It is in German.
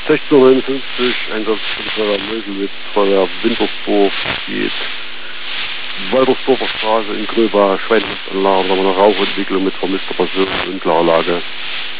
16:59 Einsatz Feuerwehr Meuselwitz, Feuerwehr Wintersdorf geht Waltersdorfer Straße in Gröba, Schweinehustanlage, da war eine Rauchentwicklung mit vermisster Person in unklarer Lage.